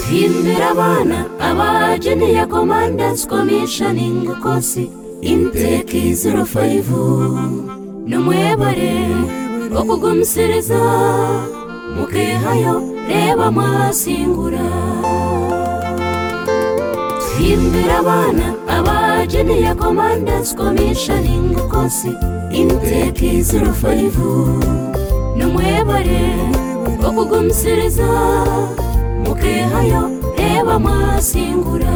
Himbira abana abageniye Commanders Commissioning Kosi Intake 05 Numwebare okugumisiriza mukehayo reba mwasingura. Himbira abana abageniye Commanders Commissioning Kosi Intake 05 Numwebare okugumisiriza mukehayo reba mwasingura.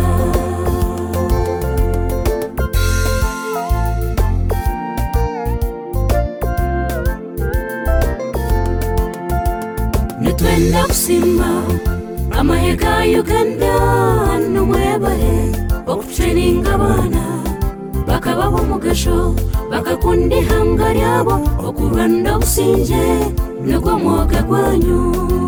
Nitwenda kusimba amahega Uganda numwebare okutraining abana bakabaho umugasho bakakundi hanga ryabo okuranda usinje niko mwoga gwanyu.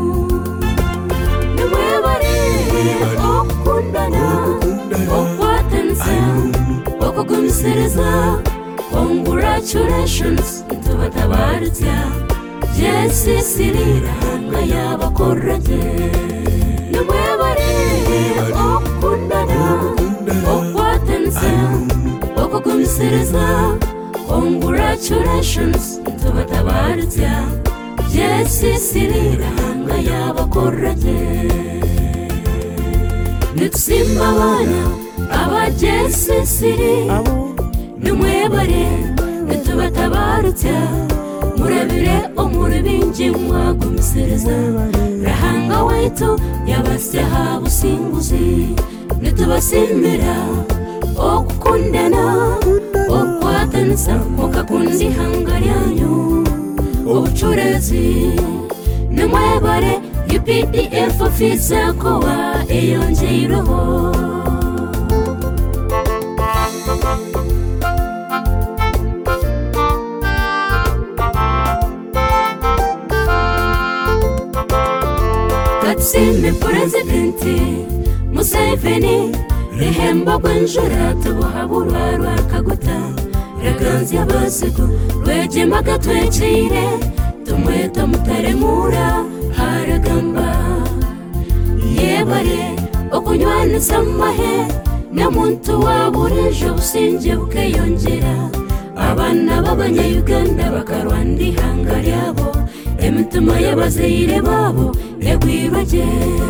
Numwebare okundana okwatansa okugumisiriza. Congratulations tubatabaritya Jesse Sirira ngayabakorage. Numwebare okundana okwatansa okugumisiriza. Congratulations tubatabaritya Jesse Sirira ngayabakorage. Nitusimba abana aba Jesse Siri numwebare nitubatabaritya murabire omuribinji mwagumisiriza. Rahanga waitu yabasyaha businguzi nitubasimira okukundana okwatanisa mukakundi hanga ryanyu obucurezi. Numwebare UPDF ofisa kowa eyonjeiroho. Katsime Presidenti Museveni rehemba gwenjura tubuhabura rwakaguta raganzi abasiku rwegemaga twecire tumweta mutaremura haragamba. Yebare okunywanisa amahe na muntu wabureje businje bukeyongera. Abana b'Abanya-Uganda bakarwanda ihanga ryabo emitima y'abazaire babo egwirage.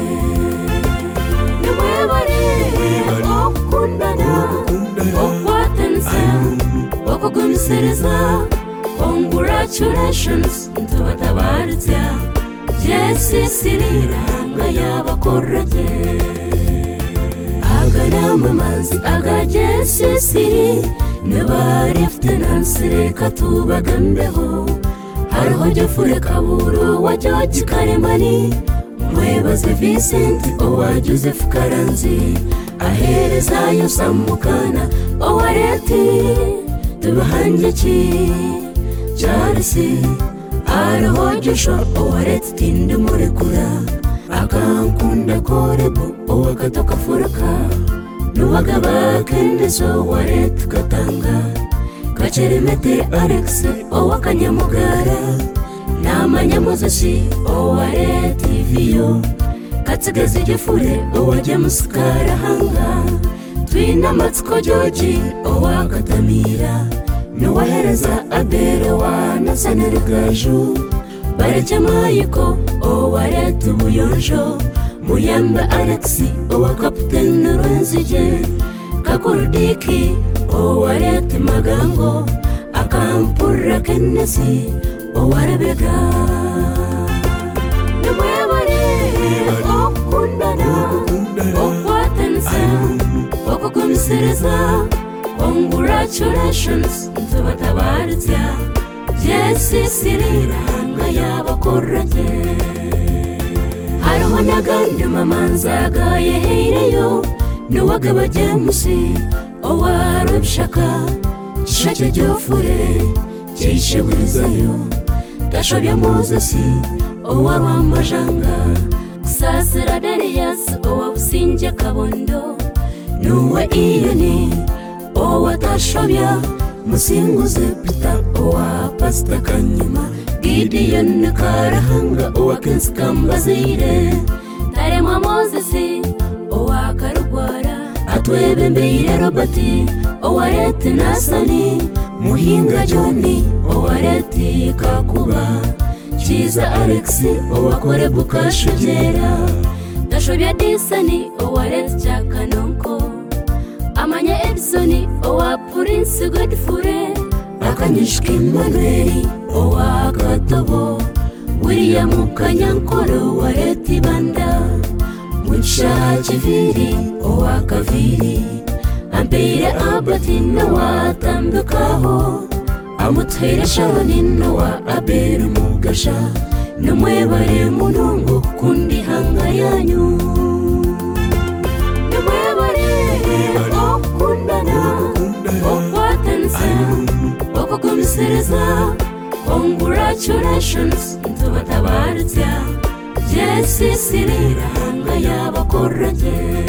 Numwebare okundana okwatansa okugumisiriza. Congratulations tubatabaritya Jesse Sirira ngayabakorage. Aganama manzi aga Jesse Siri nibarefte nansire katubagambeho. Hariho Jofure Kaburo wa George Karemani mwebaze Vincent owa Joseph Karanzi aherezayo Samukana owa Leti tubahanjeki Charles. Hariho Joshua owa Leti tindi murekura akankunda Korebu owa Gatoka Furaka nuwagaba Kendeso owa Leti Katanga Kacheremete Alex owa Kanyamugara n'amanyamuzasi owa Letiviyo Katsigazi Jofure owa James Karahanga twina Matsiko George owa Katamira nuwahereza Abere wa Nasaneri Gaju Bareke Mayiko owa Leti Buyonjo Muyamba Alex owa Kapiteni Rwenzige Kakurudiki owa Leti Magango akampura Kennesi owa Rebeka. Numwebare okundana okwatansa okugumisiriza. Congratulations tubatabaritya Jesse Sirira ngayabakorage. Hariho n'agandi mamanza gayeheireyo nuwagaba James owa Rubishaka Shake Jofure Chisheburizayo Tashobya Moses owa Rwamajanga Sasira Darius owa Businje Kabondo nuwe Iyoni owa Tashobya Musinguze Peter owa Pastor Kanyuma Gideon Karahanga owa Kenskambazire Taremwa Moses atwebembeire Robert owareti Nasani Muhinga Johnny owareti Kakuba Chiza Alex owakore Bukashugera Dashobya Disani owareti Chakanonko Amanya Edsoni owa Prince Godfure Akanyishka Emmanuel owa Katobo William Kanyankoro wareti Banda Mucha Chiviri owa Kaviri Ambeire Abati Nowa Tambukaho Amutera Sharoni Nowa Aberu Mugasha Numwebare Munungu kundi hanga yanyu Numwebare okundana okwatansa okugumisiriza Congratulations tubatabaritya Jesse Sirira hanga yabakoranye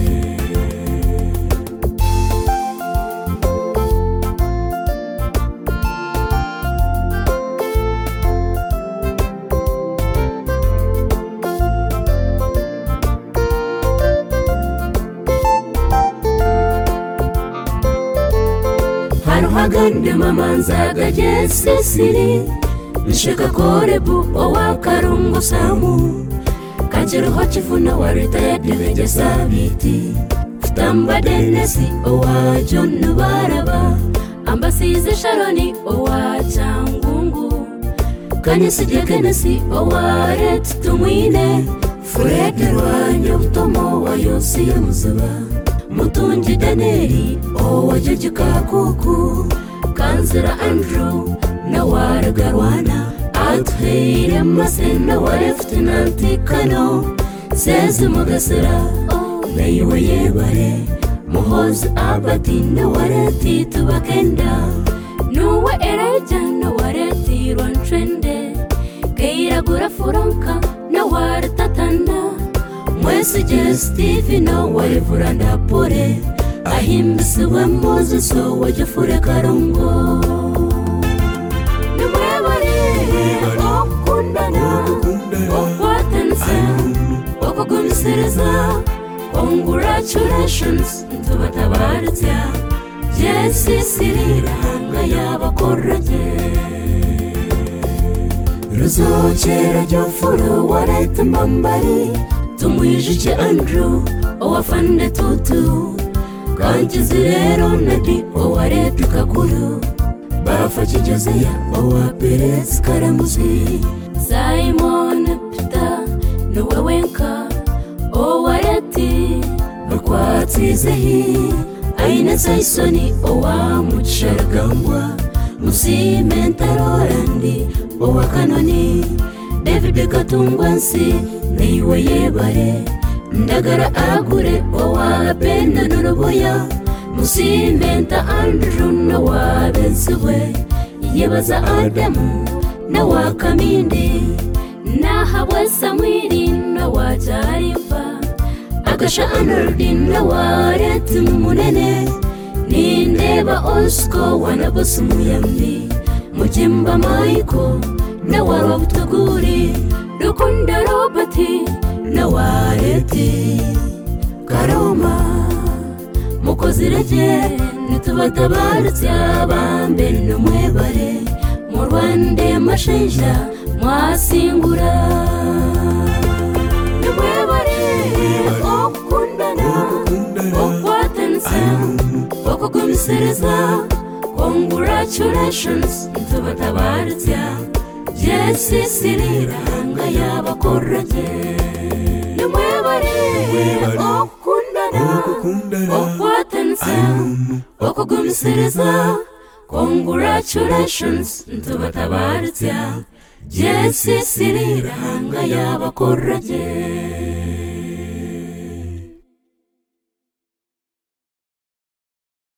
Haruhagande mamanzaga Jesse Siri Nsheka Korebu owa Karungu Samu Kanjiruho Chifuna wa retired Venja Sabiti Futamba Denesi owa John Baraba Ambasize Sharoni owa Changungu Kanyesi Jekenesi owa Ret Tumwine Fred Rwanyo Utomo wa Yosi ya Muzaba Mutunji Daneri owa Jeji Kakuku Kanzira Andrew Nawar Garwana Atheire Masena wa Lieutenant Kano Sezi Mugasira Naiwe Yebare Muhozi Abati Nawareti Tubakenda Nuwe Ereja Nawareti Rwantrende Keira Gura Furanka Nawar Tatanda Mwesi Steve Nawari Furanda Pore Ahimbisi wa Moses wa Jafure Karongo Congratulations tubatabaritya Jesse Sirira hanga yabakoranye Ruzokera Jofuro wareta Mbambari Tumwijije Andrew owafande Tutu Kanjizi rero Nadi owareta Kakuru Bafachi Josiah owa Perez Karamuzi Simon Peter Nuwewenka owareti Bakwatizehi Aina Saisoni owa Mucharagambwa Musimentarorandi owa Kanoni David Katungwansi Naiwe Yebare Ndagara Agure owa Benda Nuruboya Musimenta Andrew Nawa Bensuwe Yebaza Adamu Nawa Kamindi Nahabwa Samwiri Nawa Jarifa Agasha Anardin Nawa Reti Munene Nindeba Osko Wanabosu Muyambi Mujimba Maiko Nawa Robtuguri Dukunda Robati Nawa Reti Karoma Mukozirege nitubatabaritya bambe numwebare mu Rwanda mashenja mwasingura numwebare okundana okwatansa okugumisiriza Congratulations nitubatabaritya Jesse Sirira hanga yabakoranye numwebare okundana okwatansa okugumisiriza Congratulations ntubatabaritya Jesse Sirira hanga yabakoranye